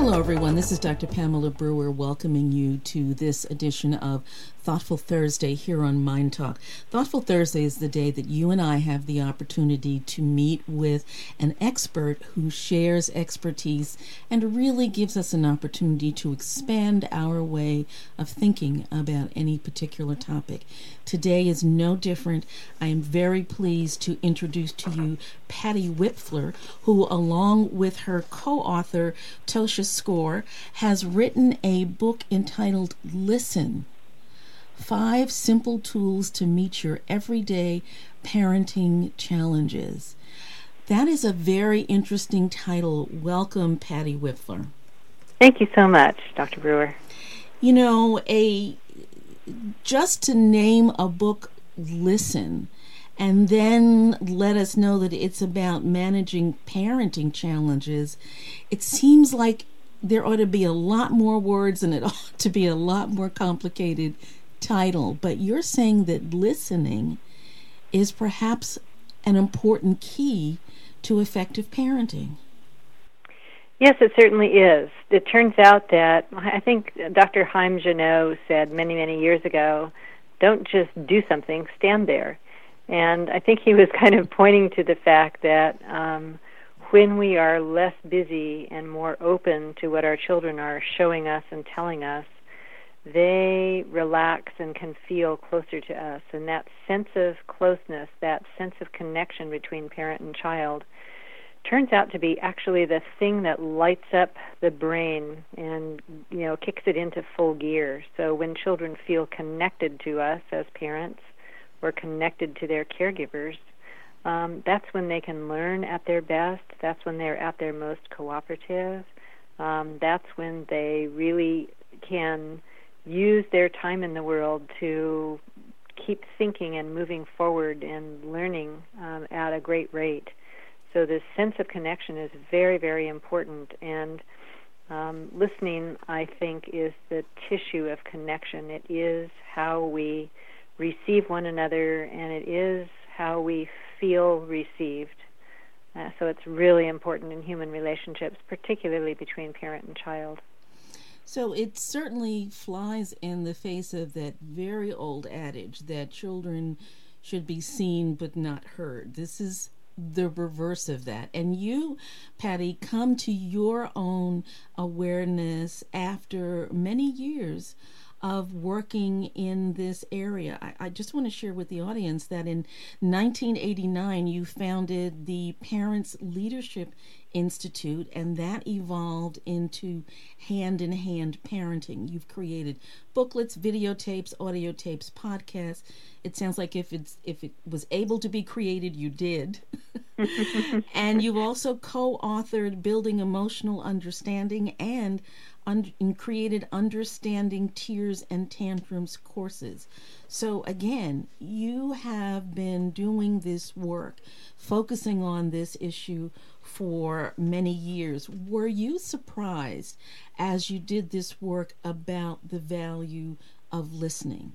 Hello, everyone. This is Dr. Pamela Brewer welcoming you to this edition of Thoughtful Thursday here on Mind Talk. Thoughtful Thursday is the day that you and I have the opportunity to meet with an expert who shares expertise and really gives us an opportunity to expand our way of thinking about any particular topic. Today is no different. I am very pleased to introduce to you Patty Wipfler, who, along with her co-author Tosha Skor, has written a book entitled Listen: 5 Simple Tools to Meet Your Everyday Parenting Challenges. That is a very interesting title. Welcome, Patty Wipfler. Thank you so much, Dr. Brewer. You know, just to name a book Listen, and then let us know that it's about managing parenting challenges, it seems like there ought to be a lot more words and it ought to be a lot more complicated title. But you're saying that listening is perhaps an important key to effective parenting. Yes, it certainly is. It turns out that, I think Dr. Haim Genot said many, many years ago, don't just do something, stand there. And I think he was kind of pointing to the fact that when we are less busy and more open to what our children are showing us and telling us, they relax and can feel closer to us. And that sense of closeness, that sense of connection between parent and child, turns out to be actually the thing that lights up the brain and, kicks it into full gear. So when children feel connected to us as parents or connected to their caregivers, that's when they can learn at their best. That's when they're at their most cooperative. That's when they really can use their time in the world to keep thinking and moving forward and learning at a great rate. So this sense of connection is very, very important. And listening, I think, is the tissue of connection. It is how we receive one another, and it is how we feel received. So it's really important in human relationships, particularly between parent and child. So it certainly flies in the face of that very old adage that children should be seen but not heard. This is the reverse of that. And you, Patty, come to your own awareness after many years of working in this area. I just want to share with the audience that in 1989 you founded the Parents Leadership Institute, and that evolved into hand-in-hand parenting. You've created booklets, videotapes, audio tapes, podcasts. It sounds like if it was able to be created, you did. And you've also co-authored Building Emotional Understanding and created Understanding Tears and Tantrums courses. So again, you have been doing this work, focusing on this issue for many years. Were you surprised as you did this work about the value of listening?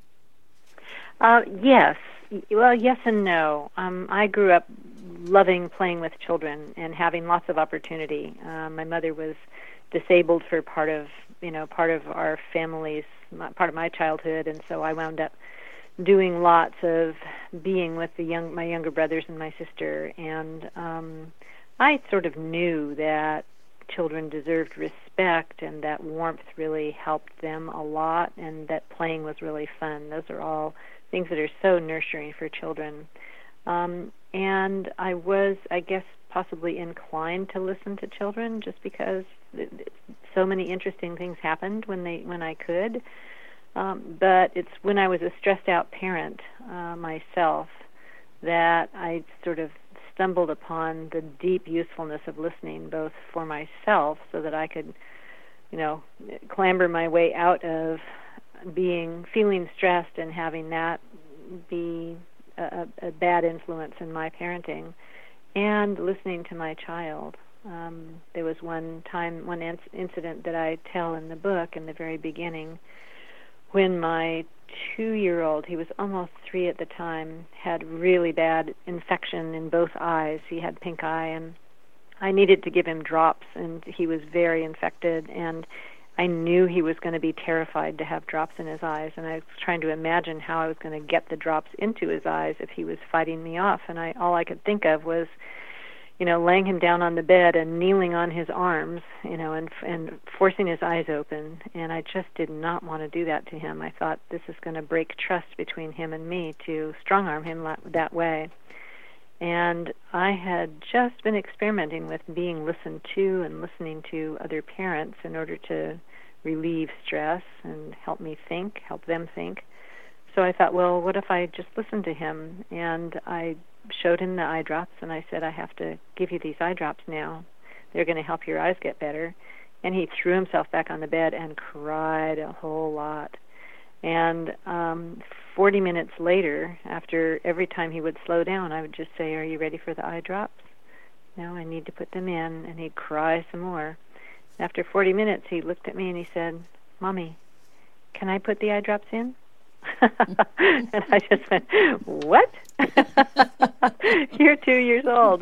Yes. Well, yes and no. I grew up loving playing with children and having lots of opportunity. My mother was disabled for part of our family's, part of my childhood, and so I wound up doing lots of being with my younger brothers and my sister, and I sort of knew that children deserved respect and that warmth really helped them a lot, and that playing was really fun. Those are all things that are so nurturing for children. And I was, I guess, possibly inclined to listen to children just because so many interesting things happened when I could. But it's when I was a stressed-out parent myself that I sort of stumbled upon the deep usefulness of listening, both for myself so that I could, clamber my way out of feeling stressed and having that be a bad influence in my parenting, and listening to my child. There was one incident that I tell in the book in the very beginning when my 2-year-old, he was almost 3 at the time, had really bad infection in both eyes. He had pink eye, and I needed to give him drops, and he was very infected, and I knew he was going to be terrified to have drops in his eyes, and I was trying to imagine how I was going to get the drops into his eyes if he was fighting me off, and all I could think of was, laying him down on the bed and kneeling on his arms, and forcing his eyes open, and I just did not want to do that to him. I thought, this is going to break trust between him and me to strong-arm him that way. And I had just been experimenting with being listened to and listening to other parents in order to relieve stress and help them think. So I thought, well, what if I just listened to him? And I showed him the eye drops, and I said, I have to give you these eye drops now. They're going to help your eyes get better. And he threw himself back on the bed and cried a whole lot. And 40 minutes later, after every time he would slow down, I would just say, are you ready for the eye drops? No, I need to put them in. And he'd cry some more. After 40 minutes, he looked at me and he said, Mommy, can I put the eye drops in? And I just went, what? You're 2 years old.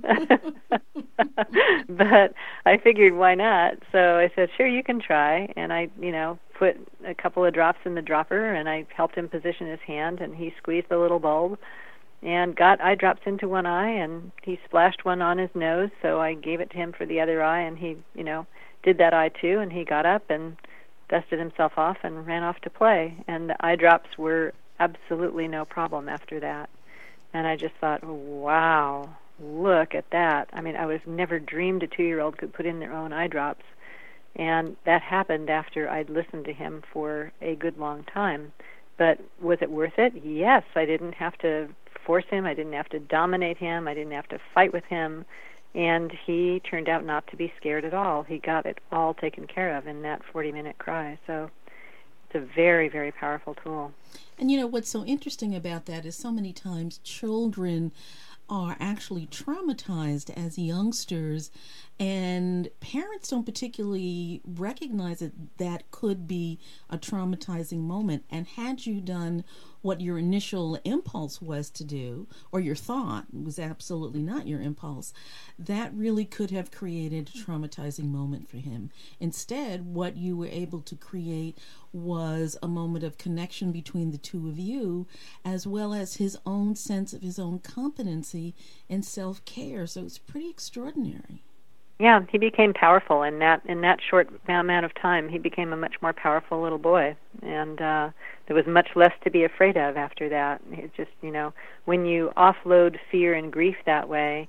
But I figured, why not? So I said, sure, you can try. And I, put a couple of drops in the dropper, and I helped him position his hand, and he squeezed the little bulb and got eye drops into one eye, and he splashed one on his nose, so I gave it to him for the other eye, and he, did that eye too, and he got up and dusted himself off and ran off to play. And the eye drops were absolutely no problem after that. And I just thought, wow, look at that. I mean, I was never dreamed a 2-year-old could put in their own eye drops. And that happened after I'd listened to him for a good long time. But was it worth it? Yes. I didn't have to force him. I didn't have to dominate him. I didn't have to fight with him. And he turned out not to be scared at all. He got it all taken care of in that 40-minute cry. So it's a very, very powerful tool. And what's so interesting about that is so many times children are actually traumatized as youngsters, and parents don't particularly recognize that could be a traumatizing moment. And had you done what your initial impulse was to do, or your thought was absolutely not your impulse, that really could have created a traumatizing moment for him. Instead, what you were able to create was a moment of connection between the two of you, as well as his own sense of his own competency and self-care. So it's pretty extraordinary. Yeah, he became powerful in that short amount of time. He became a much more powerful little boy, and there was much less to be afraid of after that. It just, when you offload fear and grief that way,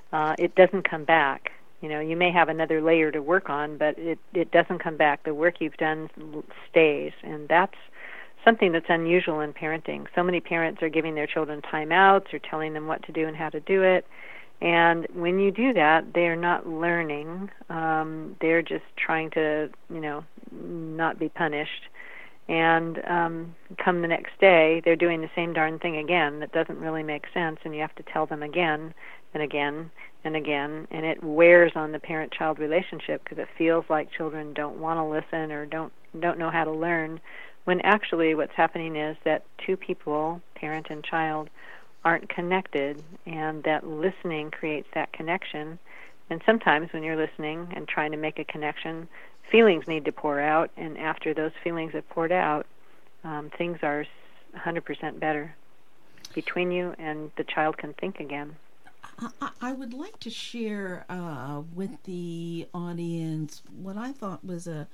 it doesn't come back. You may have another layer to work on, but it doesn't come back. The work you've done stays, and that's something that's unusual in parenting. So many parents are giving their children timeouts or telling them what to do and how to do it. And when you do that, they're not learning. They're just trying to, not be punished. And come the next day, they're doing the same darn thing again. That doesn't really make sense, and you have to tell them again and again and again. And it wears on the parent-child relationship because it feels like children don't want to listen or don't know how to learn, when actually what's happening is that two people, parent and child, aren't connected, and that listening creates that connection. And sometimes when you're listening and trying to make a connection, feelings need to pour out, and after those feelings have poured out, things are 100% better between you, and the child can think again. I would like to share with the audience what I thought was a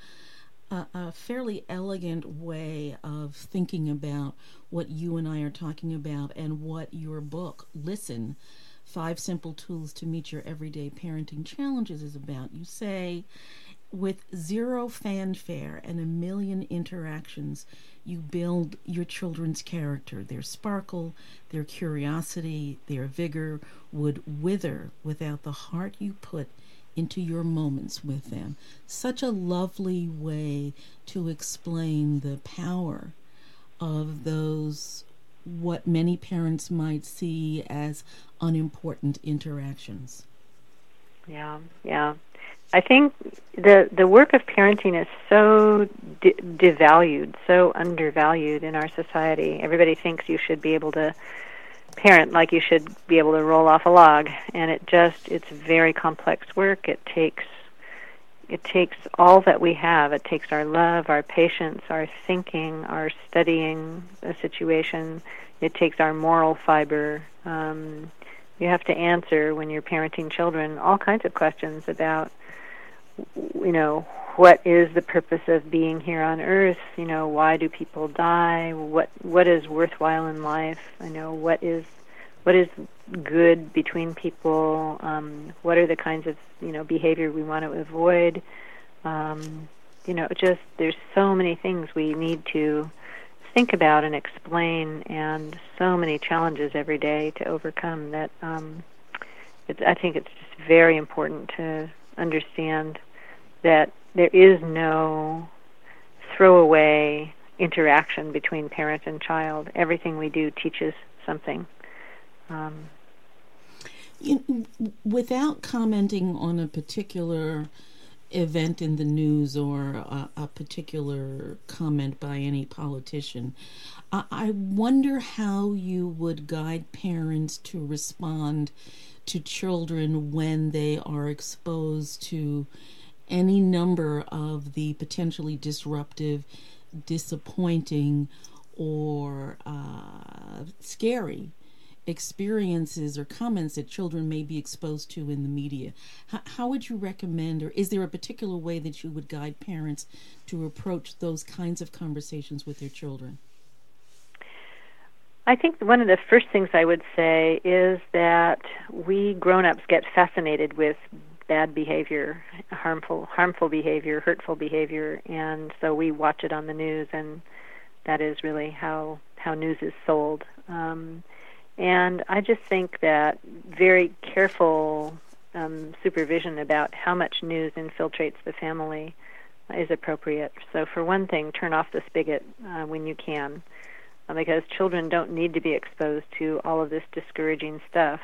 fairly elegant way of thinking about what you and I are talking about, and what your book, Listen, 5 Simple Tools to Meet Your Everyday Parenting Challenges, is about. You say, with 0 fanfare and 1 million interactions, you build your children's character. Their sparkle, their curiosity, their vigor would wither without the heart you put into your moments with them. Such a lovely way to explain the power of those, what many parents might see as unimportant interactions. Yeah. I think the work of parenting is so devalued, so undervalued in our society. Everybody thinks you should be able to parent like you should be able to roll off a log, and it's very complex work. It takes all that we have. It takes our love, our patience, our thinking, our studying a situation. It takes our moral fiber. You have to answer, when you're parenting children, all kinds of questions about, what is the purpose of being here on earth? Why do people die? What is worthwhile in life? What is good between people? What are the kinds of behavior we want to avoid? There's so many things we need to think about and explain, and so many challenges every day to overcome that I think it's just very important to understand that there is no throwaway interaction between parent and child. Everything we do teaches something. Without commenting on a particular event in the news or a particular comment by any politician, I wonder how you would guide parents to respond to children when they are exposed to any number of the potentially disruptive, disappointing, or scary experiences or comments that children may be exposed to in the media. How would you recommend, or is there a particular way that you would guide parents to approach those kinds of conversations with their children? I think one of the first things I would say is that we grown-ups get fascinated with bad behavior, harmful behavior, hurtful behavior, and so we watch it on the news, and that is really how news is sold. And I just think that very careful supervision about how much news infiltrates the family is appropriate. So for one thing, turn off the spigot when you can, because children don't need to be exposed to all of this discouraging stuff.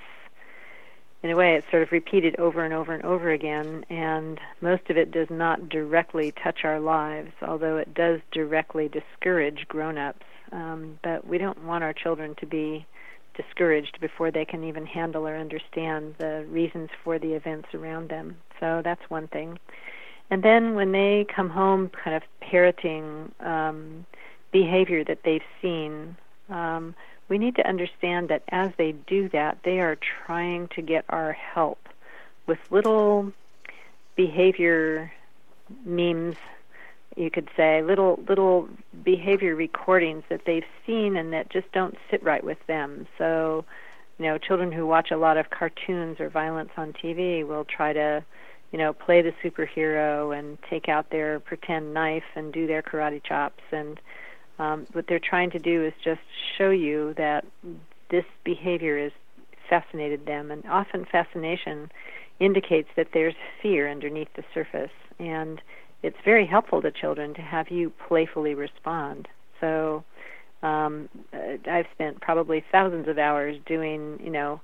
In a way, it's sort of repeated over and over and over again, and most of it does not directly touch our lives, although it does directly discourage grown-ups. But we don't want our children to be discouraged before they can even handle or understand the reasons for the events around them. So that's one thing. And then when they come home kind of parroting behavior that they've seen, we need to understand that as they do that, they are trying to get our help with little behavior memes, you could say, little behavior recordings that they've seen and that just don't sit right with them. So, children who watch a lot of cartoons or violence on TV will try to, play the superhero and take out their pretend knife and do their karate chops. And what they're trying to do is just show you that this behavior has fascinated them, and often fascination indicates that there's fear underneath the surface, and it's very helpful to children to have you playfully respond. So I've spent probably thousands of hours doing,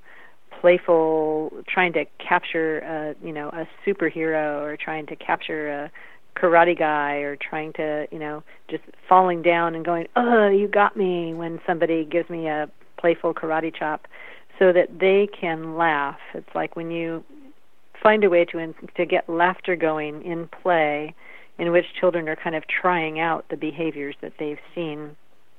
playful, trying to capture a superhero, or trying to capture a karate guy, or trying to, just falling down and going, "Oh, you got me," when somebody gives me a playful karate chop, so that they can laugh. It's like when you find a way to get laughter going in play, in which children are kind of trying out the behaviors that they've seen.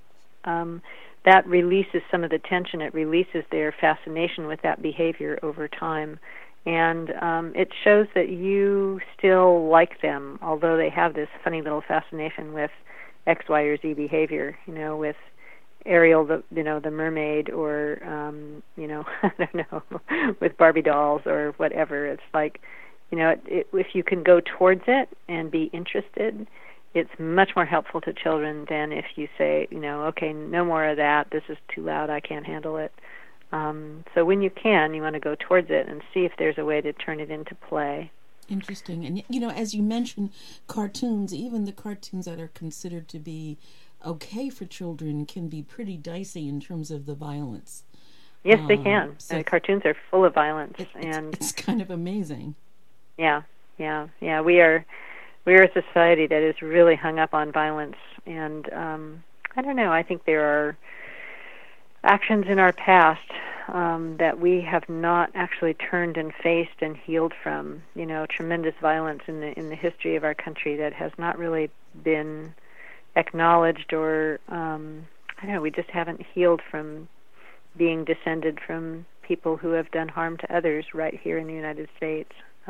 That releases some of the tension. It releases their fascination with that behavior over time. And it shows that you still like them, although they have this funny little fascination with X, Y, or Z behavior, with Ariel, the mermaid, or, I don't know, with Barbie dolls or whatever. It's like, if you can go towards it and be interested, it's much more helpful to children than if you say, okay, no more of that, this is too loud, I can't handle it. So when you can, you want to go towards it and see if there's a way to turn it into play. Interesting. And, as you mentioned, cartoons, even the cartoons that are considered to be okay for children can be pretty dicey in terms of the violence. Yes, they can. So cartoons are full of violence. It's kind of amazing. Yeah. We are a society that is really hung up on violence. And I don't know, I think there are actions in our past that we have not actually turned and faced and healed from. Tremendous violence in the history of our country that has not really been acknowledged, or I don't know. We just haven't healed from being descended from people who have done harm to others right here in the United States,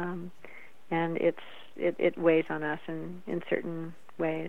and it weighs on us in certain ways.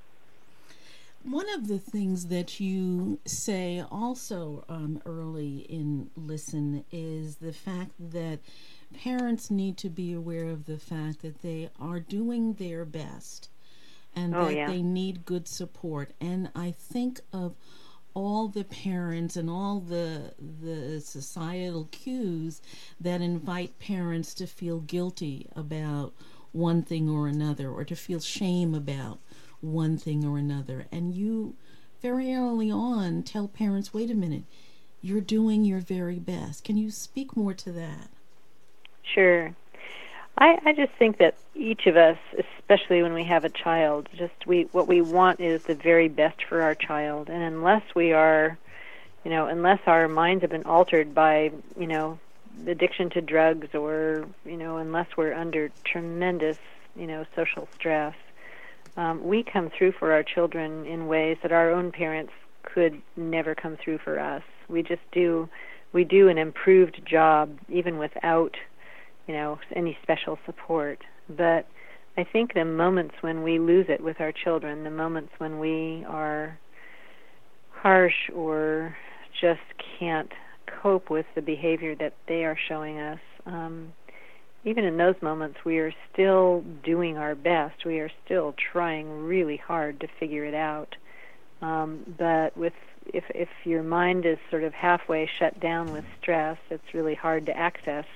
One of the things that you say also early in Listen is the fact that parents need to be aware of the fact that they are doing their best and they need good support. And I think of all the parents and all the societal cues that invite parents to feel guilty about one thing or another, or to feel shame about one thing or another. And you very early on tell parents, wait a minute, you're doing your very best. Can you speak more to that? Sure. I just think that each of us, especially when we have a child, what we want is the very best for our child. And unless we are, unless our minds have been altered by, addiction to drugs, or, unless we're under tremendous, social stress, we come through for our children in ways that our own parents could never come through for us. We do an improved job even without, any special support. But I think the moments when we lose it with our children, the moments when we are harsh or just can't cope with the behavior that they are showing us, even in those moments, we are still doing our best. We are still trying really hard to figure it out. But if your mind is sort of halfway shut down with stress, it's really hard to access,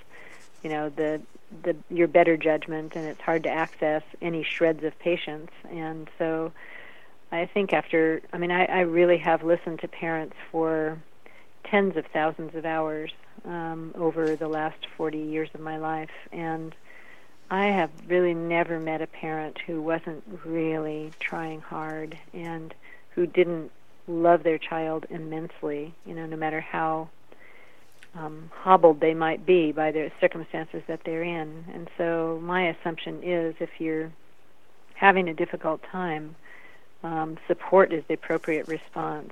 your better judgment, and it's hard to access any shreds of patience. And so, I think I really have listened to parents for tens of thousands of hours over the last 40 years of my life, and I have really never met a parent who wasn't really trying hard and who didn't love their child immensely, no matter how hobbled they might be by the circumstances that they're in. And so my assumption is, if you're having a difficult time, support is the appropriate response,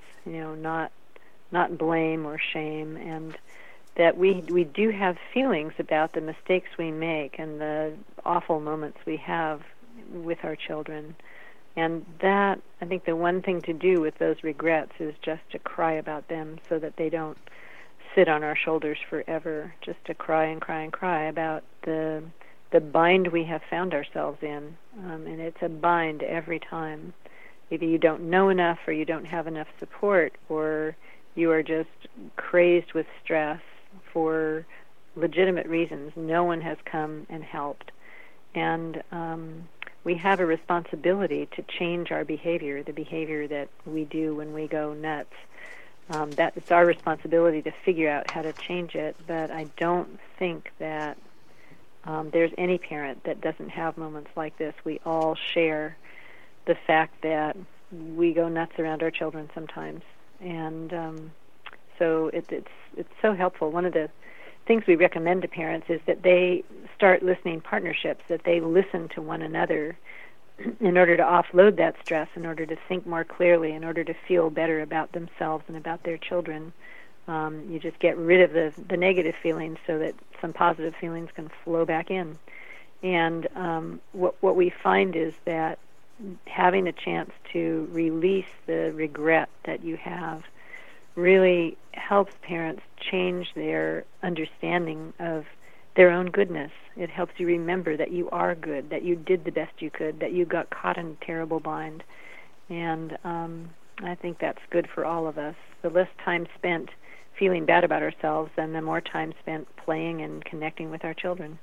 not blame or shame, and that we do have feelings about the mistakes we make and the awful moments we have with our children. And that, I think the one thing to do with those regrets is just to cry about them so that they don't sit on our shoulders forever, just to cry and cry and cry about the bind we have found ourselves in. And it's a bind every time. Either you don't know enough, or you don't have enough support, or you are just crazed with stress for legitimate reasons. No one has come and helped. And we have a responsibility to change our behavior, the behavior that we do when we go nuts. That it's our responsibility to figure out how to change it, but I don't think that there's any parent that doesn't have moments like this. We all share the fact that we go nuts around our children sometimes, and so it's so helpful. One of the things we recommend to parents is that they start listening partnerships, that they listen to one another in order to offload that stress, in order to think more clearly, in order to feel better about themselves and about their children. You just get rid of the negative feelings so that some positive feelings can flow back in. And what we find is that having a chance to release the regret that you have really helps parents change their understanding of their own goodness. It helps you remember that you are good, that you did the best you could, that you got caught in a terrible bind. And I think that's good for all of us. The less time spent feeling bad about ourselves, and the more time spent playing and connecting with our children.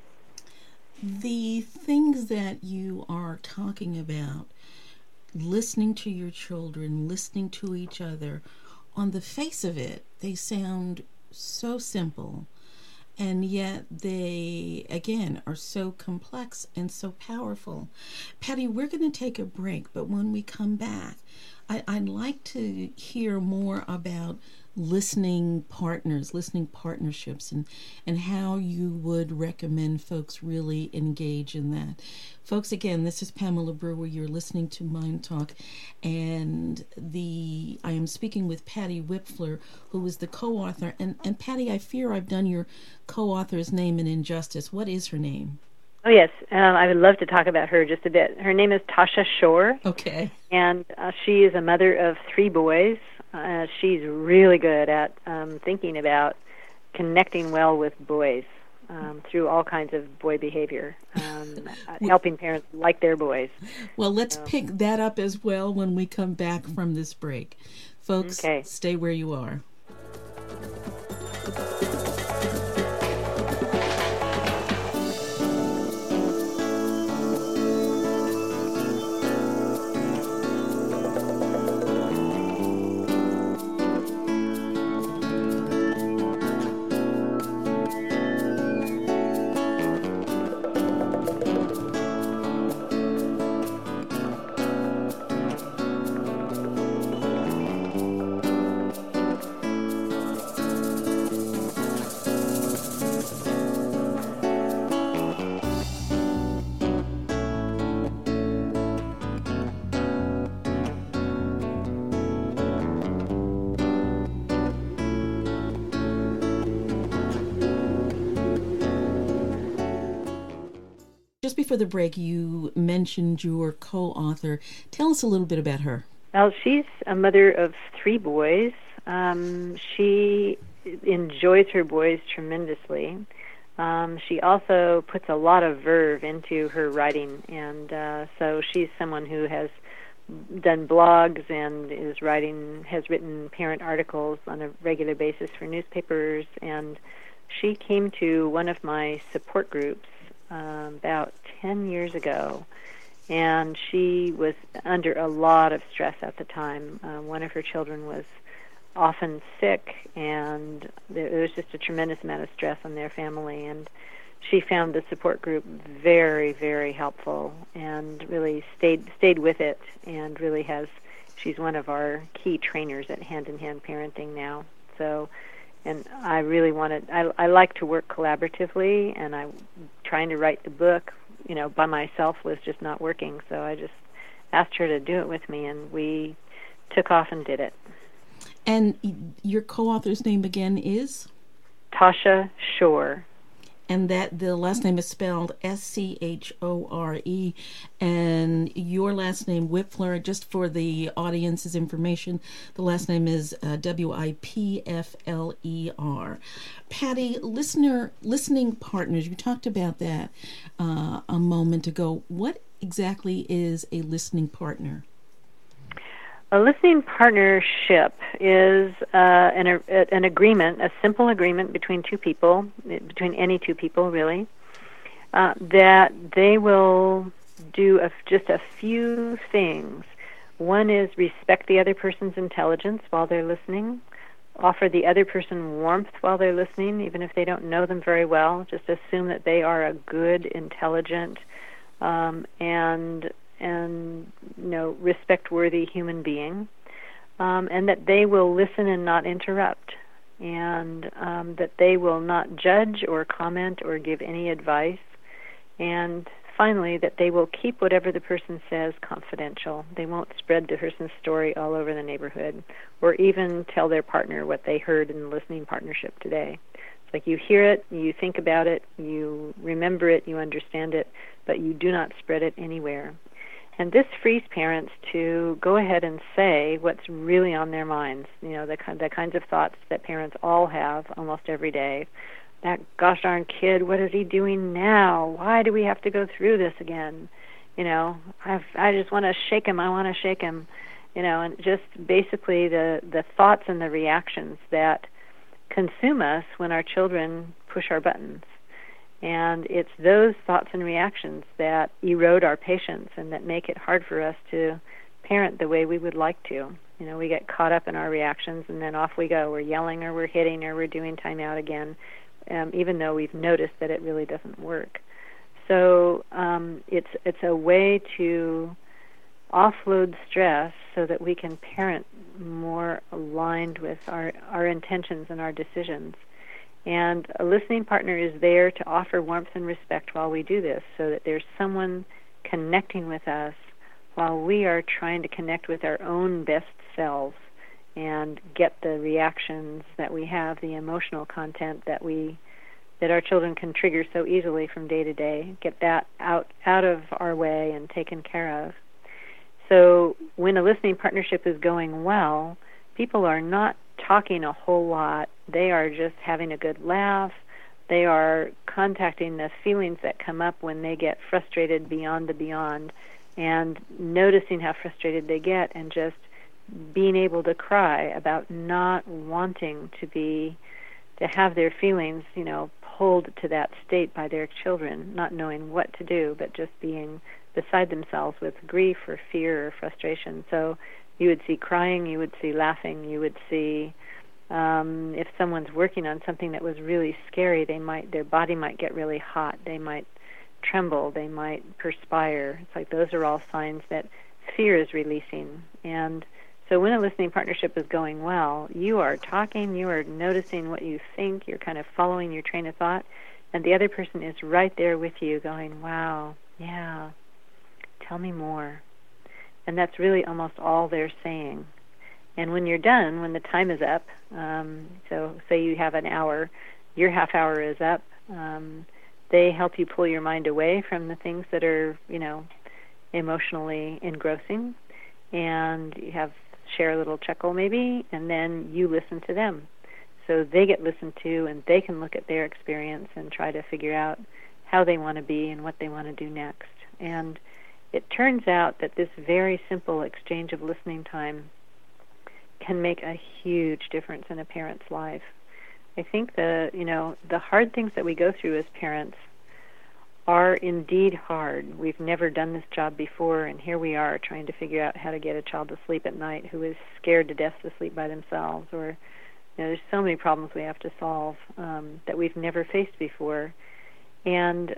The things that you are talking about, listening to your children, listening to each other, on the face of it, they sound so simple, and yet they, again, are so complex and so powerful. Patty, we're going to take a break, but when we come back, I'd like to hear more about listening partners, listening partnerships, and how you would recommend folks really engage in that. Folks, again, this is Pamela Brewer. You're listening to Mind Talk, and I am speaking with Patty Wipfler, who is the co-author. And Patty, I fear I've done your co-author's name an injustice. What is her name? Oh, yes. I would love to talk about her just a bit. Her name is Tasha Shore. Okay. And she is a mother of 3 boys. She's really good at thinking about connecting well with boys through all kinds of boy behavior, helping parents like their boys. Well, let's pick that up as well when we come back from this break. Folks, Stay where you are. Just before the break, you mentioned your co-author. Tell us a little bit about her. Well, she's a mother of 3 boys. She enjoys her boys tremendously. She also puts a lot of verve into her writing, and so she's someone who has done blogs and has written parent articles on a regular basis for newspapers. And she came to one of my support groups about 10 years ago, and she was under a lot of stress at the time. One of her children was often sick, and there was just a tremendous amount of stress on their family, and she found the support group very, very helpful and really stayed with it, and really she's one of our key trainers at Hand in Hand Parenting now. So, and I really I like to work collaboratively, and trying to write the book, by myself was just not working. So I just asked her to do it with me, and we took off and did it. And your co-author's name again is? Tasha Shore. And that the last name is spelled Schore, and your last name, Wipfler, just for the audience's information, the last name is Wipfler. Patty, listening partners, you talked about that a moment ago. What exactly is a listening partner? A listening partnership is an agreement, a simple agreement between 2 people, between any 2 people really, that they will do just a few things. One is respect the other person's intelligence while they're listening, offer the other person warmth while they're listening, even if they don't know them very well. Just assume that they are a good, intelligent, and respect-worthy human being, and that they will listen and not interrupt, and that they will not judge or comment or give any advice, and finally that they will keep whatever the person says confidential. They won't spread the person's story all over the neighborhood, or even tell their partner what they heard in the listening partnership today. It's like you hear it, you think about it, you remember it, you understand it, but you do not spread it anywhere. And this frees parents to go ahead and say what's really on their minds, the kinds of thoughts that parents all have almost every day. That gosh darn kid, what is he doing now? Why do we have to go through this again? I just want to shake him. I want to shake him. And just basically the thoughts and the reactions that consume us when our children push our buttons. And it's those thoughts and reactions that erode our patience and that make it hard for us to parent the way we would like to. We get caught up in our reactions, and then off we go. We're yelling, or we're hitting, or we're doing timeout again, even though we've noticed that it really doesn't work. So it's a way to offload stress so that we can parent more aligned with our intentions and our decisions. And a listening partner is there to offer warmth and respect while we do this, so that there's someone connecting with us while we are trying to connect with our own best selves and get the reactions that we have, the emotional content that our children can trigger so easily from day to day, get that out of our way and taken care of. So when a listening partnership is going well, people are not talking a whole lot. They are just having a good laugh. They are contacting the feelings that come up when they get frustrated beyond the beyond, and noticing how frustrated they get, and just being able to cry about not wanting to have their feelings, pulled to that state by their children, not knowing what to do, but just being beside themselves with grief or fear or frustration. So you would see crying, you would see laughing, you would see if someone's working on something that was really scary, their body might get really hot, they might tremble, they might perspire. It's like those are all signs that fear is releasing. And so when a listening partnership is going well, you are talking, you are noticing what you think, you're kind of following your train of thought, and the other person is right there with you going, wow, yeah, tell me more. And that's really almost all they're saying. And when you're done, when the time is up, so say you have an hour, your half hour is up, they help you pull your mind away from the things that are, emotionally engrossing, and you share a little chuckle maybe, and then you listen to them. So they get listened to, and they can look at their experience and try to figure out how they want to be and what they want to do next. And it turns out that this very simple exchange of listening time can make a huge difference in a parent's life. I think the hard things that we go through as parents are indeed hard. We've never done this job before, and here we are trying to figure out how to get a child to sleep at night who is scared to death to sleep by themselves, or there's so many problems we have to solve that we've never faced before. And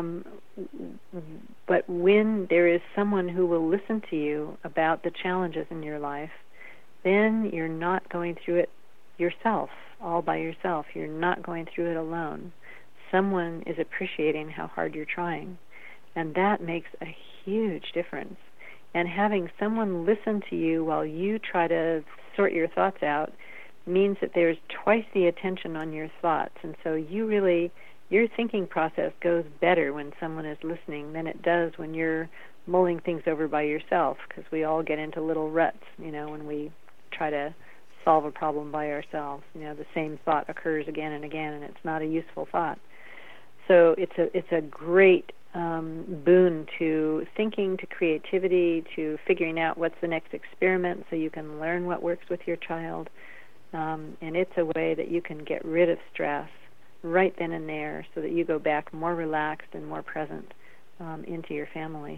but when there is someone who will listen to you about the challenges in your life, then you're not going through it yourself, all by yourself. You're not going through it alone. Someone is appreciating how hard you're trying, and that makes a huge difference. And having someone listen to you while you try to sort your thoughts out means that there's twice the attention on your thoughts, and so your thinking process goes better when someone is listening than it does when you're mulling things over by yourself, because we all get into little ruts, when we try to solve a problem by ourselves. The same thought occurs again and again, and it's not a useful thought. So it's a great boon to thinking, to creativity, to figuring out what's the next experiment so you can learn what works with your child. And it's a way that you can get rid of stress right then and there so that you go back more relaxed and more present into your family.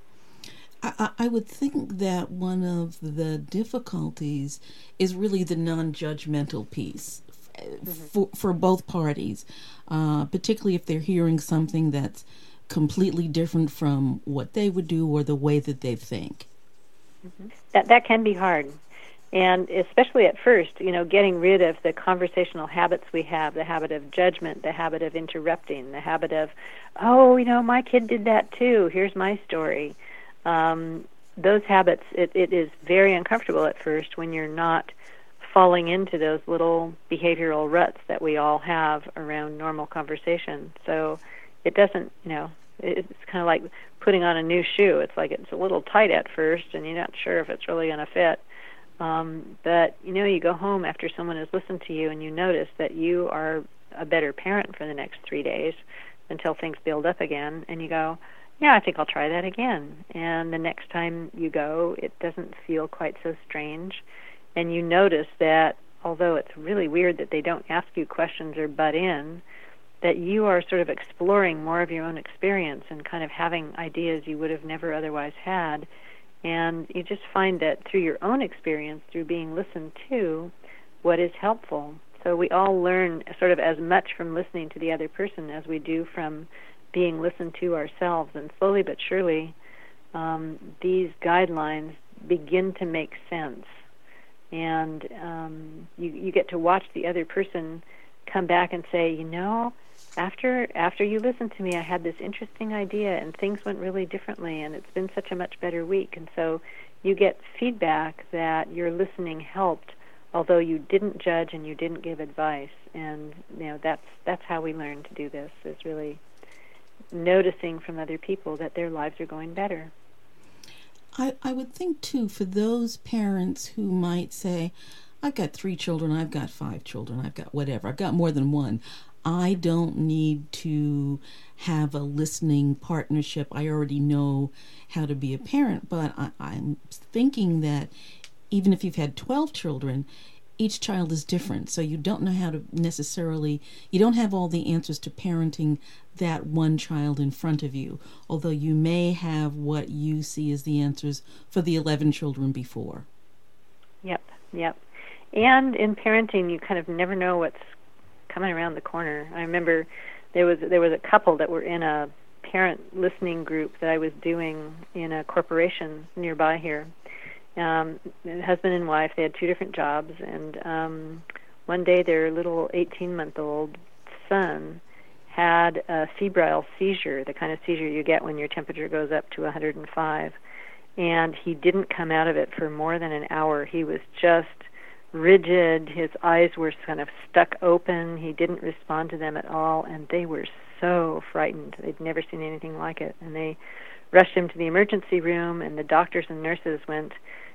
I would think that one of the difficulties is really the non-judgmental piece for both parties, particularly if they're hearing something that's completely different from what they would do or the way that they think. Mm-hmm. That can be hard. And especially at first, getting rid of the conversational habits we have, the habit of judgment, the habit of interrupting, the habit of, my kid did that too, here's my story. Those habits, it is very uncomfortable at first when you're not falling into those little behavioral ruts that we all have around normal conversation. So it doesn't, it's kind of like putting on a new shoe. It's like it's a little tight at first, and you're not sure if it's really going to fit. But, you go home after someone has listened to you and you notice that you are a better parent for the next 3 days until things build up again, and you go, yeah, I think I'll try that again. And the next time you go, it doesn't feel quite so strange. And you notice that, although it's really weird that they don't ask you questions or butt in, that you are sort of exploring more of your own experience and kind of having ideas you would have never otherwise had. And you just find that through your own experience, through being listened to, what is helpful. So we all learn sort of as much from listening to the other person as we do from being listened to ourselves. And slowly but surely, these guidelines begin to make sense. And you get to watch the other person come back and say, after you listened to me, I had this interesting idea, and things went really differently, and it's been such a much better week. And so you get feedback that your listening helped, although you didn't judge and you didn't give advice. And that's how we learn to do this, is really noticing from other people that their lives are going better. I would think, too, for those parents who might say, I've got 3 children, I've got 5 children, I've got whatever, I've got more than one. I don't need to have a listening partnership. I already know how to be a parent, but I'm thinking that even if you've had 12 children, each child is different. So you don't know how to necessarily, you don't have all the answers to parenting that one child in front of you, although you may have what you see as the answers for the 11 children before. Yep. And in parenting, you kind of never know what's coming around the corner. I remember there was a couple that were in a parent listening group that I was doing in a corporation nearby here. Husband and wife, they had 2 different jobs, and one day their little 18-month-old son had a febrile seizure, the kind of seizure you get when your temperature goes up to 105, and he didn't come out of it for more than an hour. He was just rigid. His eyes were kind of stuck open. He didn't respond to them at all, and they were so frightened. They'd never seen anything like it, and they rushed him to the emergency room, and the doctors and nurses went,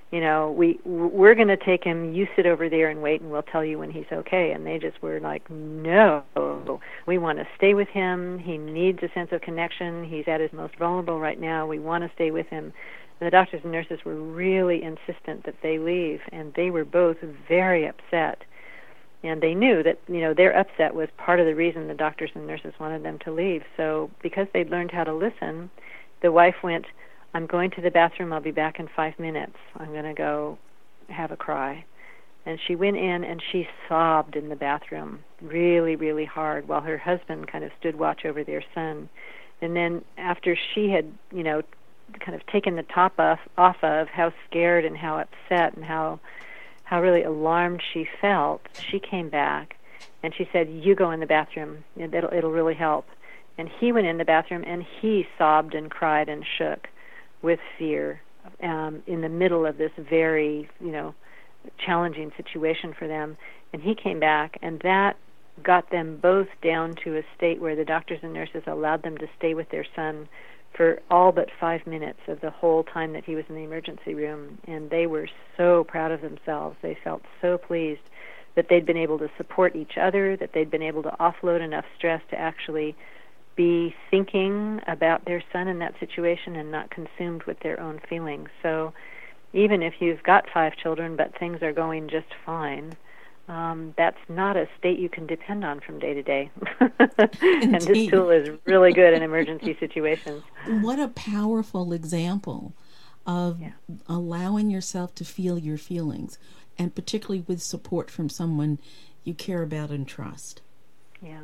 we're going to take him, you sit over there and wait, and we'll tell you when he's okay. And they just were like, no, we want to stay with him. He needs a sense of connection. He's at his most vulnerable right now. We want to stay with him. And the doctors and nurses were really insistent that they leave, and they were both very upset. And they knew that, their upset was part of the reason the doctors and nurses wanted them to leave. So because they'd learned how to listen, the wife went, I'm going to the bathroom. I'll be back in 5 minutes. I'm going to go have a cry. And she went in and she sobbed in the bathroom really, really hard while her husband kind of stood watch over their son. And then after she had, kind of taken the top off of how scared and how upset and how really alarmed she felt, she came back and she said, you go in the bathroom. It'll really help. And he went in the bathroom and he sobbed and cried and shook with fear in the middle of this very, challenging situation for them. And he came back, and that got them both down to a state where the doctors and nurses allowed them to stay with their son for all but 5 minutes of the whole time that he was in the emergency room. And they were so proud of themselves. They felt so pleased that they'd been able to support each other, that they'd been able to offload enough stress to actually be thinking about their son in that situation and not consumed with their own feelings. So even if you've got 5 children but things are going just fine, that's not a state you can depend on from day to day. And this tool is really good in emergency situations. What a powerful example of allowing yourself to feel your feelings, and particularly with support from someone you care about and trust. Yeah.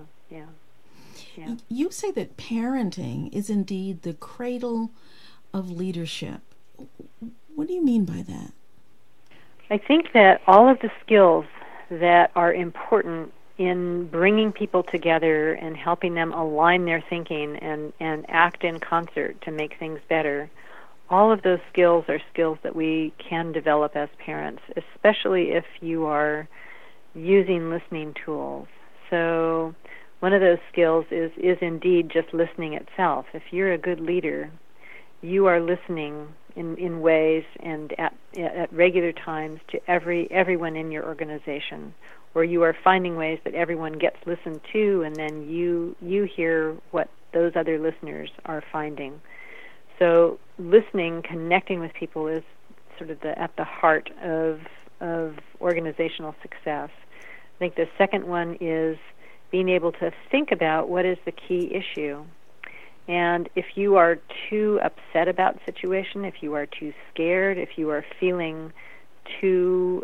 You say that parenting is indeed the cradle of leadership. What do you mean by that? I think that all of the skills that are important in bringing people together and helping them align their thinking and act in concert to make things better, all of those skills are skills that we can develop as parents, especially if you are using listening tools. So one of those skills is indeed just listening itself. If you're a good leader, you are listening in ways and at regular times to everyone in your organization, or you are finding ways that everyone gets listened to, and then you hear what those other listeners are finding. So listening, connecting with people is sort of at the heart of organizational success. I think the second one is being able to think about what is the key issue. And if you are too upset about the situation, if you are too scared, if you are feeling too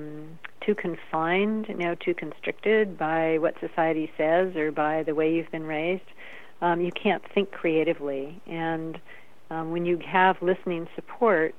confined, too constricted by what society says or by the way you've been raised, you can't think creatively. And when you have listening support,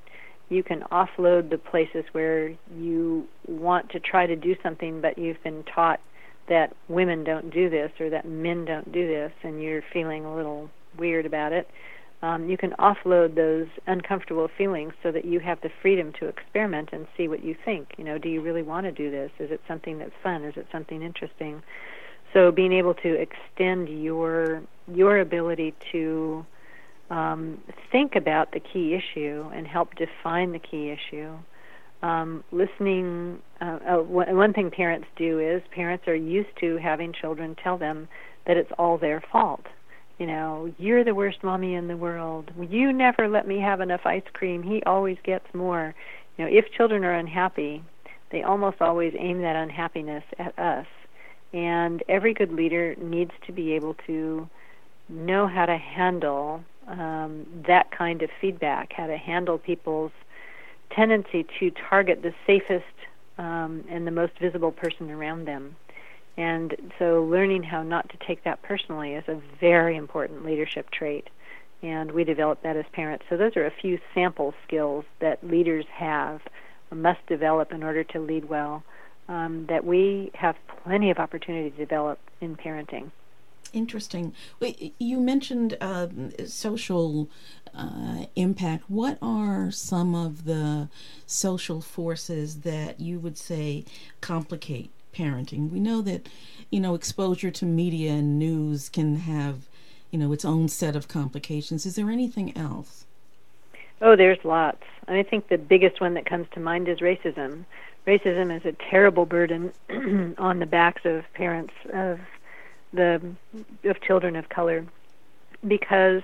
You can offload the places where you want to try to do something, but you've been taught that women don't do this or that men don't do this, and you're feeling a little weird about it. You can offload those uncomfortable feelings so that you have the freedom to experiment and see what you think. Do you really want to do this? Is it something that's fun? Is it something interesting? So being able to extend your ability to think about the key issue and help define the key issue. Listening. One thing parents do is parents are used to having children tell them that it's all their fault. You're the worst mommy in the world. You never let me have enough ice cream. He always gets more. If children are unhappy, they almost always aim that unhappiness at us. And every good leader needs to be able to know how to handle that kind of feedback, how to handle people's tendency to target the safest and the most visible person around them. And so learning how not to take that personally is a very important leadership trait, and we develop that as parents. So those are a few sample skills that leaders have or must develop in order to lead well, that we have plenty of opportunity to develop in parenting. Interesting. You mentioned social impact. What are some of the social forces that you would say complicate parenting? We know that, exposure to media and news can have, its own set of complications. Is there anything else? Oh, there's lots. I think the biggest one that comes to mind is racism. Racism is a terrible burden on the backs of parents of children of color, because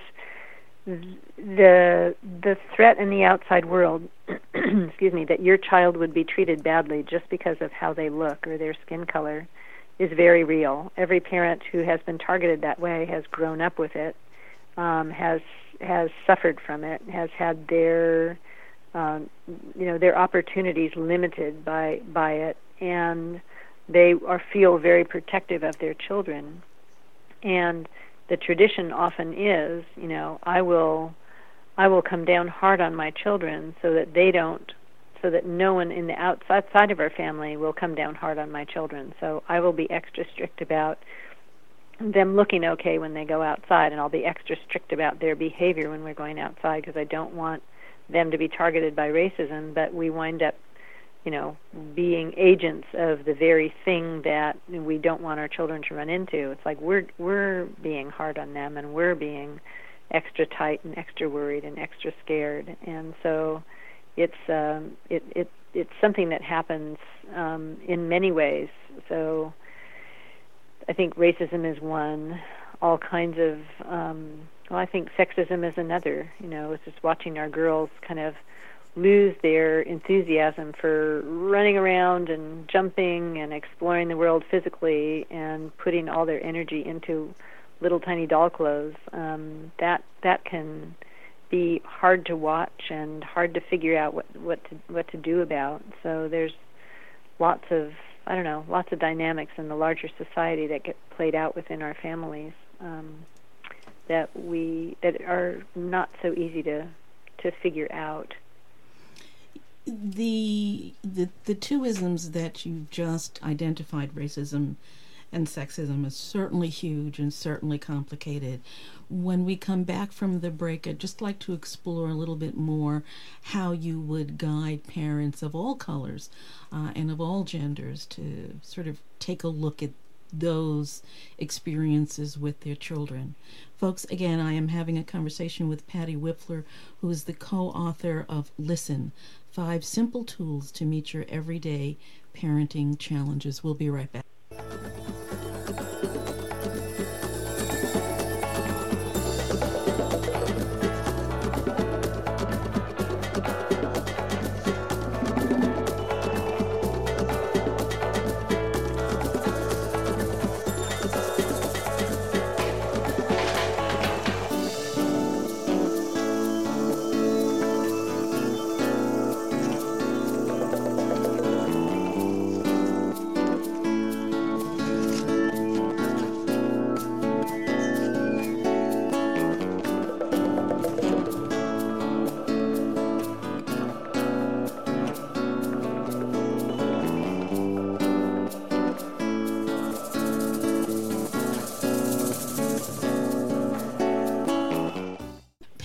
the threat in the outside world, excuse me, that your child would be treated badly just because of how they look or their skin color is very real. Every parent who has been targeted that way has grown up with it, has suffered from it, has had their opportunities limited by it, and they feel very protective of their children. And the tradition often is, I will come down hard on my children so that no one in the outside of our family will come down hard on my children. So I will be extra strict about them looking okay when they go outside, and I'll be extra strict about their behavior when we're going outside, because I don't want them to be targeted by racism, but we wind up being agents of the very thing that we don't want our children to run into. It's like we're being hard on them, and we're being extra tight and extra worried and extra scared. And so it's something that happens in many ways. So I think racism is one. All kinds of I think sexism is another. It's just watching our girls kind of lose their enthusiasm for running around and jumping and exploring the world physically and putting all their energy into little tiny doll clothes. That can be hard to watch and hard to figure out what to do about. So there's lots of dynamics in the larger society that get played out within our families that are not so easy to figure out. The two isms that you've just identified, racism and sexism, is certainly huge and certainly complicated. When we come back from the break, I'd just like to explore a little bit more how you would guide parents of all colors and of all genders to sort of take a look at those experiences with their children. Folks, again, I am having a conversation with Patty Wipfler, who is the co-author of Listen, 5 Simple Tools to Meet Your Everyday Parenting Challenges. We'll be right back.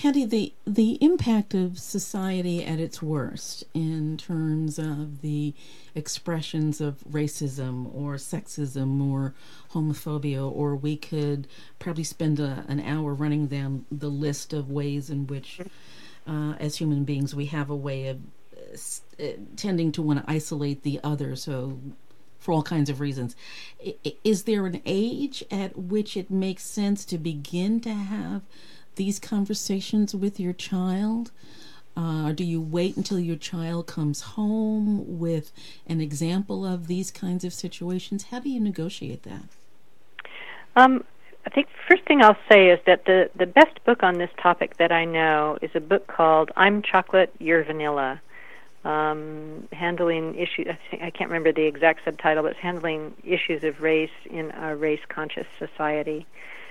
Patty, the impact of society at its worst in terms of the expressions of racism or sexism or homophobia, or we could probably spend an hour running down the list of ways in which, as human beings, we have a way of tending to want to isolate the other, so for all kinds of reasons. Is there an age at which it makes sense to begin to have these conversations with your child? Or do you wait until your child comes home with an example of these kinds of situations? How do you negotiate that? I think the first thing I'll say is that the best book on this topic that I know is a book called I'm Chocolate, You're Vanilla. Handling issues, I can't remember the exact subtitle, but it's handling issues of race in a race-conscious society.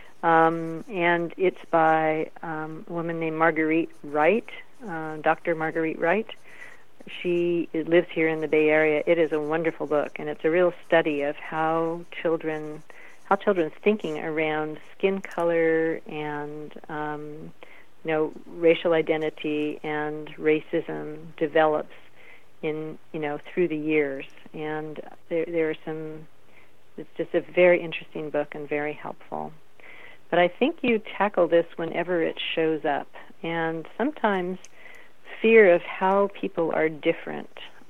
And it's by a woman named Marguerite Wright, Dr. Marguerite Wright. She lives here in the Bay Area. It is a wonderful book, and it's a real study of how children's thinking around skin color and racial identity and racism develops in through the years. And there are some. It's just a very interesting book and very helpful. But I think you tackle this whenever it shows up, and sometimes fear of how people are different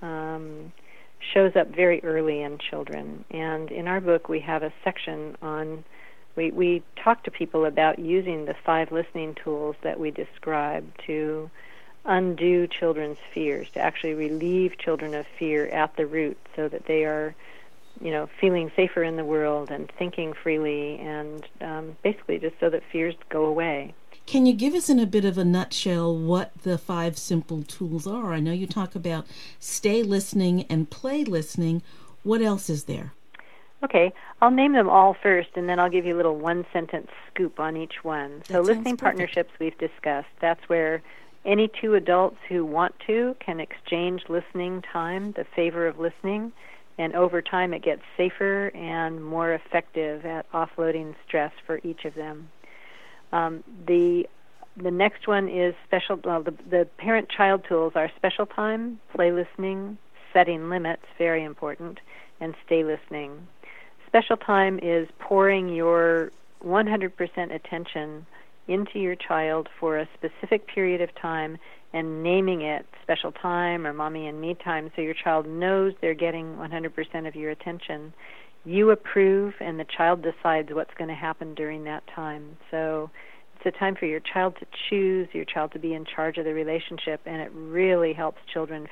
shows up very early in children. And in our book, we have a section on. We talk to people about using the 5 listening tools that we describe to undo children's fears, to actually relieve children of fear at the root so that they are, feeling safer in the world and thinking freely and basically just so that fears go away. Can you give us in a bit of a nutshell what the 5 simple tools are? I know you talk about stay listening and play listening. What else is there? Okay, I'll name them all first, and then I'll give you a little one-sentence scoop on each one. So listening partnerships we've discussed. That's where any 2 adults who want to can exchange listening time, the favor of listening, and over time it gets safer and more effective at offloading stress for each of them. The next one is special. The parent-child tools are special time, play listening, setting limits, very important, and stay listening. Special time is pouring your 100% attention into your child for a specific period of time and naming it special time or mommy and me time so your child knows they're getting 100% of your attention. You approve and the child decides what's going to happen during that time. So it's a time for your child to choose, your child to be in charge of the relationship, and it really helps children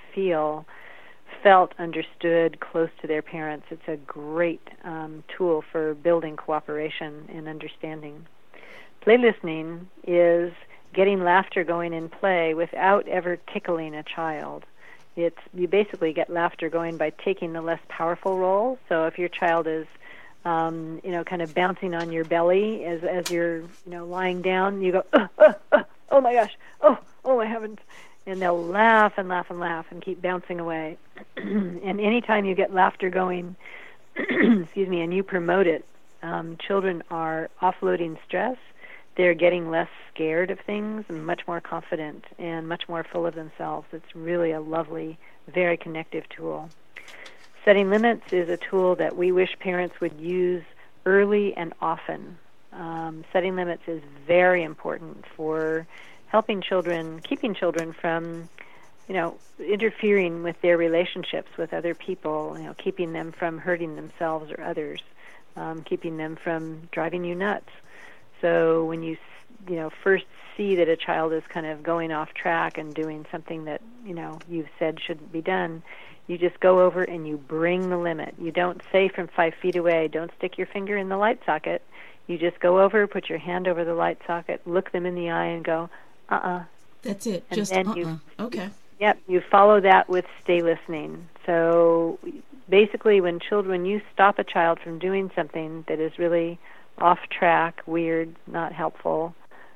felt understood, close to their parents. It's a great tool for building cooperation and understanding. Play listening is getting laughter going in play without ever tickling a child. You basically get laughter going by taking the less powerful role. So if your child is kind of bouncing on your belly as you're lying down, you go oh my gosh, oh my heavens. And they'll laugh and laugh and laugh and keep bouncing away. And anytime you get laughter going, excuse me, and you promote it, children are offloading stress. They're getting less scared of things and much more confident and much more full of themselves. It's really a lovely, very connective tool. Setting limits is a tool that we wish parents would use early and often. Setting limits is very important for helping children, keeping children from, interfering with their relationships with other people, keeping them from hurting themselves or others, keeping them from driving you nuts. So when you first see that a child is kind of going off track and doing something that, you've said shouldn't be done, you just go over and you bring the limit. You don't say from 5 feet away, don't stick your finger in the light socket. You just go over, put your hand over the light socket, look them in the eye and go, That's it. And just then Okay. Yep, you follow that with stay listening. So basically when you stop a child from doing something that is really off track, weird, not helpful,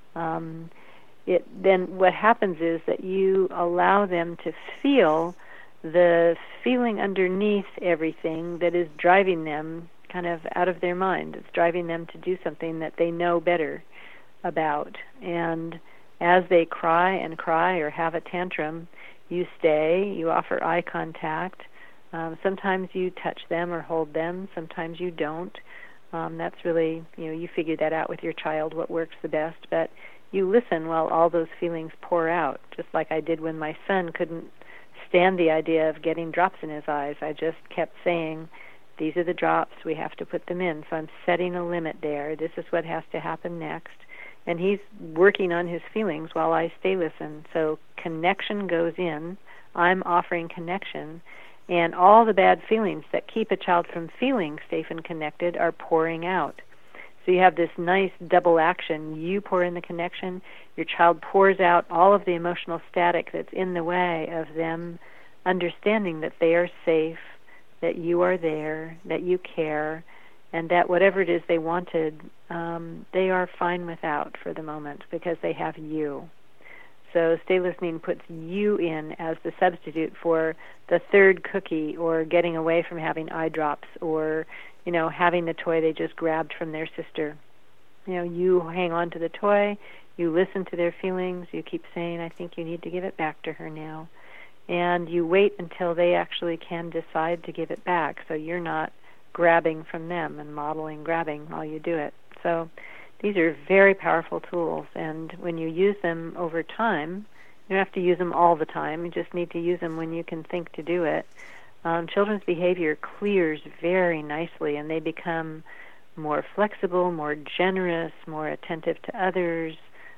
then what happens is that you allow them to feel the feeling underneath everything that is driving them kind of out of their mind. It's driving them to do something that they know better about. And as they cry and cry or have a tantrum, you stay, you offer eye contact. Sometimes you touch them or hold them. Sometimes you don't. That's really, you figure that out with your child, what works the best. But you listen while all those feelings pour out, just like I did when my son couldn't stand the idea of getting drops in his eyes. I just kept saying, these are the drops, we have to put them in. So I'm setting a limit there. This is what has to happen next. And he's working on his feelings while I stay listen. So connection goes in. I'm offering connection. And all the bad feelings that keep a child from feeling safe and connected are pouring out. So you have this nice double action. You pour in the connection. Your child pours out all of the emotional static that's in the way of them understanding that they are safe, that you are there, that you care, and that whatever it is they wanted, they are fine without for the moment because they have you. So stay listening puts you in as the substitute for the third cookie or getting away from having eye drops or, having the toy they just grabbed from their sister. You hang on to the toy, you listen to their feelings, you keep saying, I think you need to give it back to her now. And you wait until they actually can decide to give it back so you're not grabbing from them and modeling grabbing while you do it. So these are very powerful tools, and when you use them over time, you don't have to use them all the time. You just need to use them when you can think to do it. Children's behavior clears very nicely, and they become more flexible, more generous, more attentive to others,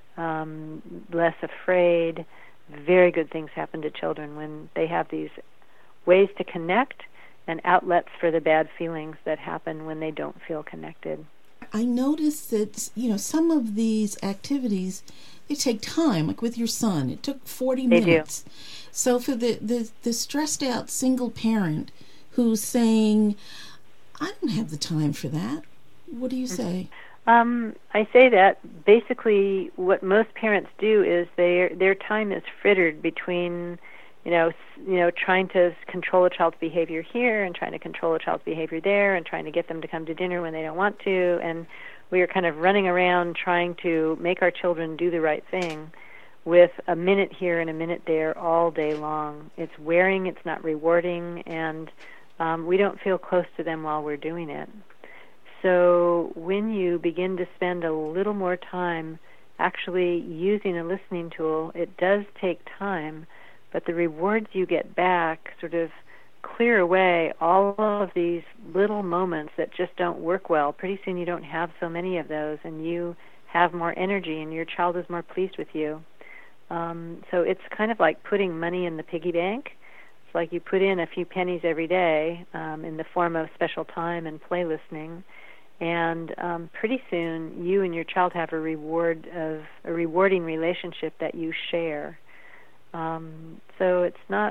less afraid. Very good things happen to children when they have these ways to connect and outlets for the bad feelings that happen when they don't feel connected. I noticed that, some of these activities, they take time, like with your son. It took 40 minutes. They do. So for the stressed out single parent who's saying, I don't have the time for that, what do you say? I say that basically what most parents do is their time is frittered between trying to control a child's behavior here and trying to control a child's behavior there and trying to get them to come to dinner when they don't want to. And we are kind of running around trying to make our children do the right thing with a minute here and a minute there all day long. It's wearing, it's not rewarding, and we don't feel close to them while we're doing it. So when you begin to spend a little more time actually using a listening tool, it does take time, but the rewards you get back sort of clear away all of these little moments that just don't work well. Pretty soon you don't have so many of those, and you have more energy, and your child is more pleased with you. So it's kind of like putting money in the piggy bank. It's like you put in a few pennies every day in the form of special time and play listening, and pretty soon you and your child have a rewarding relationship that you share. So it's not,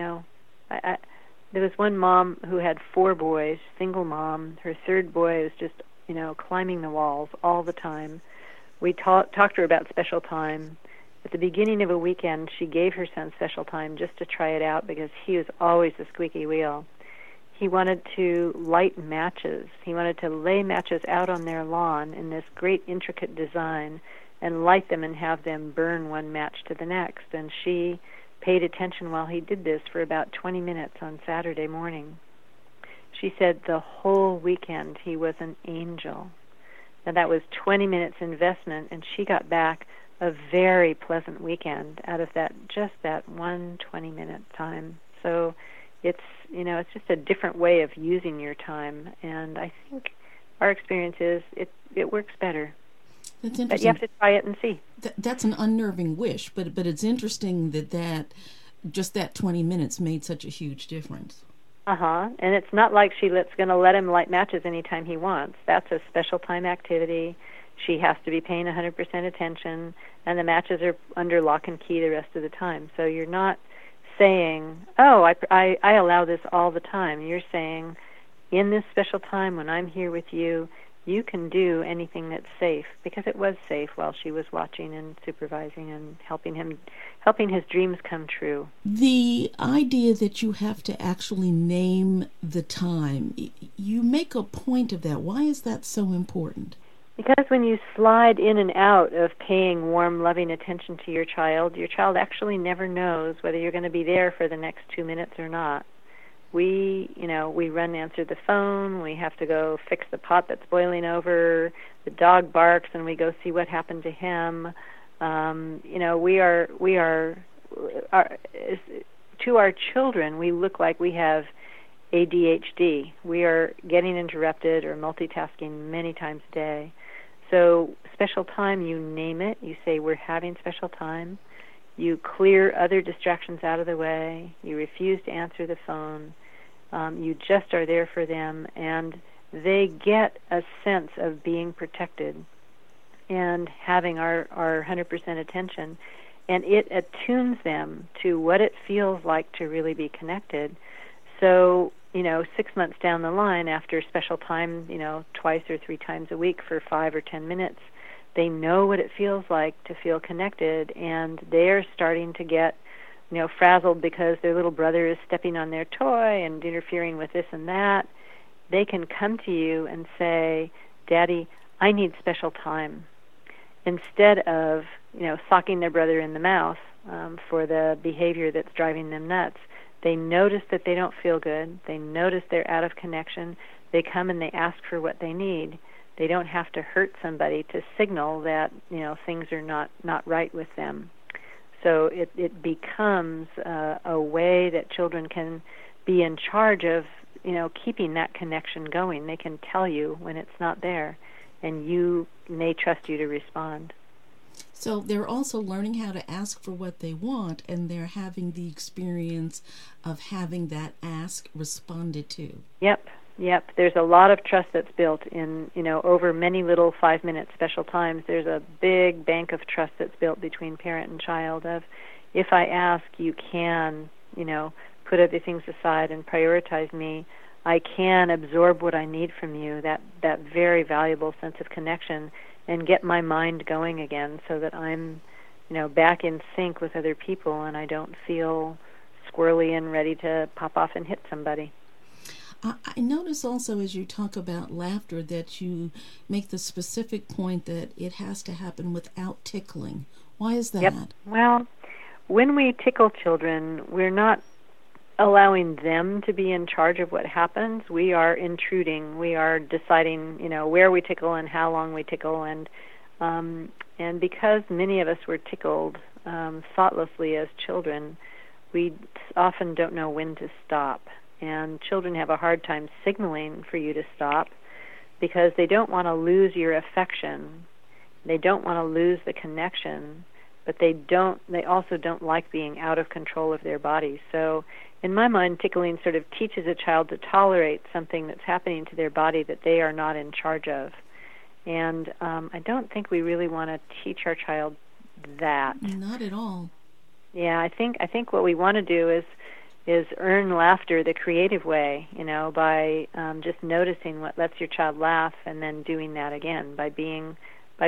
there was one mom who had 4 boys, single mom. Her third boy was just, climbing the walls all the time. We talked to her about special time. At the beginning of a weekend, she gave her son special time just to try it out because he was always the squeaky wheel. He wanted to light matches. He wanted to lay matches out on their lawn in this great intricate design and light them and have them burn one match to the next. And she paid attention while he did this for about 20 minutes on Saturday morning. She said the whole weekend he was an angel. Now that was 20 minutes investment, and she got back a very pleasant weekend out of that, just that one 20-minute time. So it's just a different way of using your time, and I think our experience is it works better. That's interesting. But you have to try it and see. That's an unnerving wish, but it's interesting that just that 20 minutes made such a huge difference. And it's not like she's going to let him light matches anytime he wants. That's a special time activity. She has to be paying 100% attention, and the matches are under lock and key the rest of the time. So you're not saying, I allow this all the time. You're saying, in this special time when I'm here with you, you can do anything that's safe, because it was safe while she was watching and supervising and helping his dreams come true. The idea that you have to actually name the time, you make a point of that. Why is that so important? Because when you slide in and out of paying warm, loving attention to your child actually never knows whether you're going to be there for the next 2 minutes or not. We run and answer the phone. We have to go fix the pot that's boiling over. The dog barks, and we go see what happened to him. To our children, we look like we have ADHD. We are getting interrupted or multitasking many times a day. So special time, you name it. You say, we're having special time. You clear other distractions out of the way. You refuse to answer the phone. You just are there for them, and they get a sense of being protected and having our 100% attention, and it attunes them to what it feels like to really be connected. So, 6 months down the line, after special time, twice or 3 times a week for 5 or 10 minutes, they know what it feels like to feel connected, and they're starting to get, frazzled because their little brother is stepping on their toy and interfering with this and that. They can come to you and say, Daddy, I need special time. Instead of, socking their brother in the mouth for the behavior that's driving them nuts, they notice that they don't feel good. They notice they're out of connection. They come and they ask for what they need. They don't have to hurt somebody to signal that, things are not right with them. So it becomes a way that children can be in charge of, keeping that connection going. They can tell you when it's not there, and they trust you to respond. So they're also learning how to ask for what they want, and they're having the experience of having that ask responded to. Yep. There's a lot of trust that's built in, over many little 5-minute special times. There's a big bank of trust that's built between parent and child of, if I ask, you can, put other things aside and prioritize me. I can absorb what I need from you, that very valuable sense of connection, and get my mind going again so that I'm, back in sync with other people and I don't feel squirrely and ready to pop off and hit somebody. I notice also as you talk about laughter that you make the specific point that it has to happen without tickling. Why is that? Yep. Well, when we tickle children, we're not allowing them to be in charge of what happens. We are intruding. We are deciding, where we tickle and how long we tickle, and because many of us were tickled thoughtlessly as children, we often don't know when to stop. And children have a hard time signaling for you to stop because they don't want to lose your affection. They don't want to lose the connection, but they also don't like being out of control of their bodies. So in my mind, tickling sort of teaches a child to tolerate something that's happening to their body that they are not in charge of. And I don't think we really want to teach our child that. Not at all. Yeah, I think what we want to do is earn laughter the creative way, by just noticing what lets your child laugh and then doing that again, by being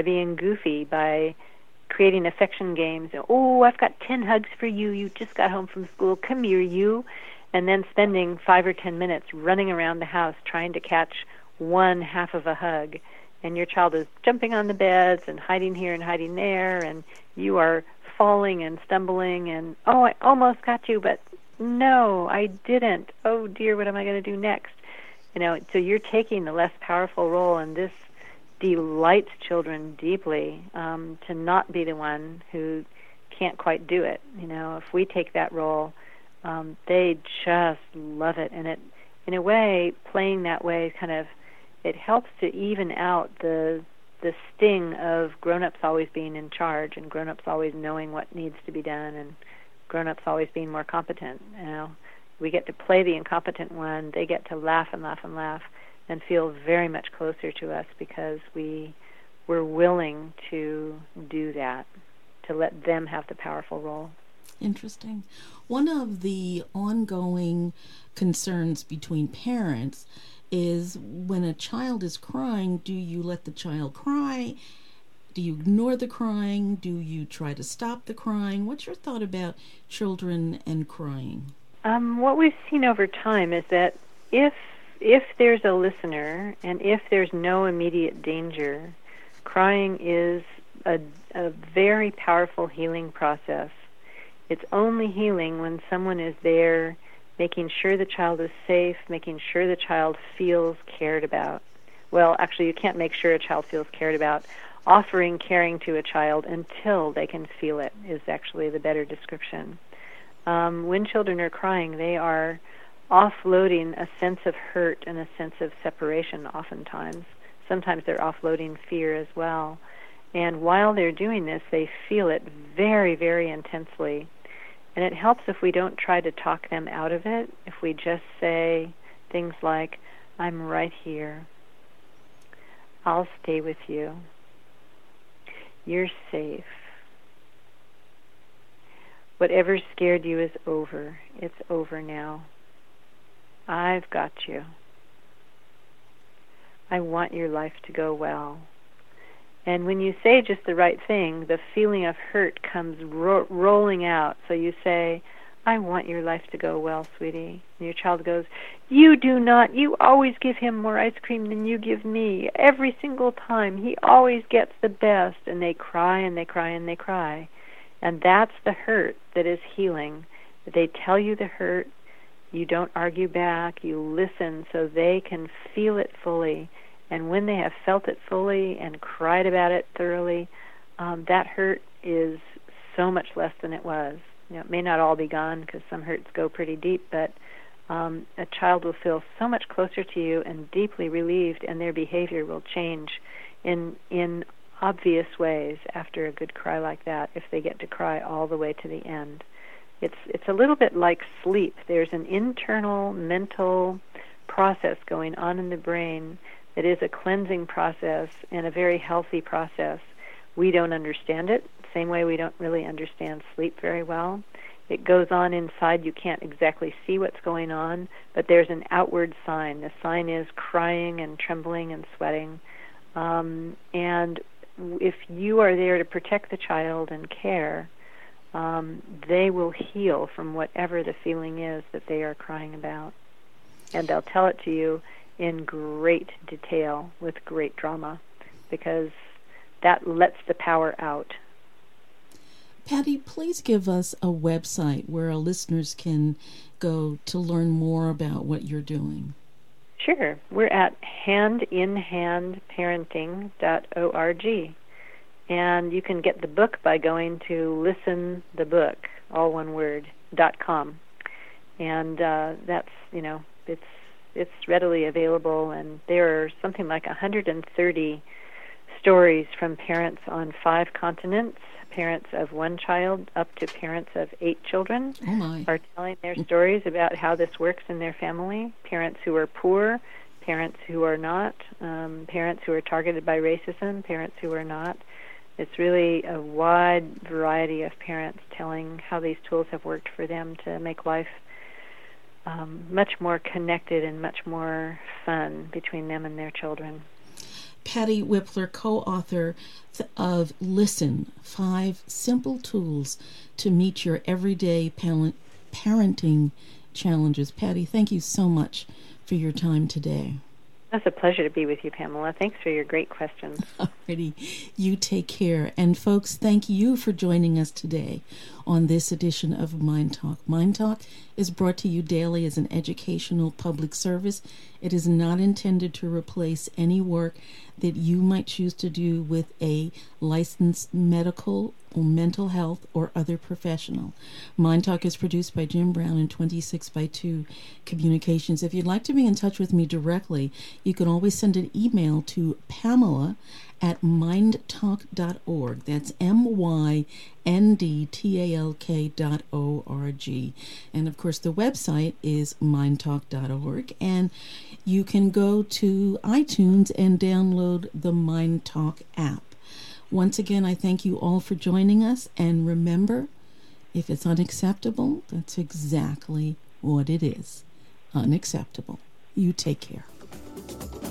goofy, by creating affection games. Oh, I've got 10 hugs for you. You just got home from school. Come here, you. And then spending 5 or 10 minutes running around the house trying to catch one half of a hug. And your child is jumping on the beds and hiding here and hiding there, and you are falling and stumbling and, oh, I almost got you, but no, I didn't. Oh, dear, what am I going to do next? So you're taking the less powerful role, and this delights children deeply to not be the one who can't quite do it. If we take that role, they just love it. And it, in a way, playing that way it helps to even out the sting of grown-ups always being in charge and grown-ups always knowing what needs to be done and grown-ups always being more competent. We get to play the incompetent one. They get to laugh and laugh and laugh and feel very much closer to us because we're willing to do that, to let them have the powerful role. Interesting. One of the ongoing concerns between parents is when a child is crying, do you let the child cry? Do you ignore the crying? Do you try to stop the crying? What's your thought about children and crying? What we've seen over time is that if there's a listener and if there's no immediate danger, Crying is a very powerful healing process. It's only healing when someone is there making sure the child is safe, making sure the child feels cared about. Well, actually, you can't make sure a child feels cared about. Offering caring to a child until they can feel it is actually the better description. When children are crying, they are offloading a sense of hurt and a sense of separation oftentimes. Sometimes they're offloading fear as well. And while they're doing this, they feel it very, very intensely. And it helps if we don't try to talk them out of it, if we just say things like, I'm right here. I'll stay with you. You're safe. Whatever scared you is over. It's over now. I've got you. I want your life to go well. And when you say just the right thing, the feeling of hurt comes rolling out. So you say, I want your life to go well, sweetie. And your child goes, you do not. You always give him more ice cream than you give me. Every single time. He always gets the best. And they cry and they cry and they cry. And that's the hurt that is healing. They tell you the hurt. You don't argue back. You listen so they can feel it fully. And when they have felt it fully and cried about it thoroughly, that hurt is so much less than it was. It may not all be gone because some hurts go pretty deep, but a child will feel so much closer to you and deeply relieved, and their behavior will change in obvious ways after a good cry like that, if they get to cry all the way to the end. It's a little bit like sleep. There's an internal mental process going on in the brain that is a cleansing process and a very healthy process. We don't understand it, same way we don't really understand sleep very well. It goes on inside. You can't exactly see what's going on, but there's an outward sign. The sign is crying and trembling and sweating. And if you are there to protect the child and care, they will heal from whatever the feeling is that they are crying about. And they'll tell it to you in great detail with great drama, because that lets the power out. Patty, please give us a website where our listeners can go to learn more about what you're doing. Sure. We're at handinhandparenting.org. And you can get the book by going to listenthebook, all one word, .com. And that's, it's readily available, and there are something like 130 stories from parents on 5 continents, parents of 1 child up to parents of 8 children are telling their stories about how this works in their family, parents who are poor, parents who are not, parents who are targeted by racism, parents who are not. It's really a wide variety of parents telling how these tools have worked for them to make life much more connected and much more fun between them and their children. Patty Wipler, co-author of Listen, 5 Simple Tools to Meet Your Everyday Parenting Challenges. Patty, thank you so much for your time today. It's a pleasure to be with you, Pamela. Thanks for your great questions. Alrighty. You take care. And folks, thank you for joining us today on this edition of Mind Talk. Mind Talk is brought to you daily as an educational public service. It is not intended to replace any work that you might choose to do with a licensed medical or mental health or other professional. Mind Talk is produced by Jim Brown and 26x2 Communications. If you'd like to be in touch with me directly, you can always send an email to Pamela@mindtalk.org. That's MYNDTALK.org. And of course, the website is mindtalk.org. And you can go to iTunes and download the Mind Talk app. Once again, I thank you all for joining us. And remember, if it's unacceptable, that's exactly what it is. Unacceptable. You take care.